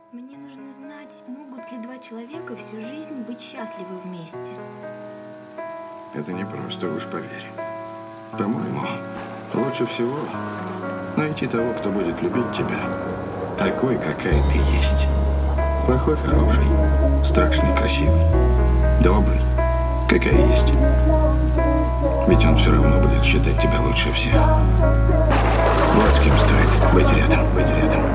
Мне нужно знать, могут ли два человека всю жизнь быть счастливы вместе. Это непросто, уж поверь. По-моему, лучше всего найти того, кто будет любить тебя такой, какая ты есть. Плохой, хороший, страшный, красивый, добрый, какая есть. Ведь он все равно будет считать тебя лучше всех. Вот с кем стоит быть рядом, быть рядом.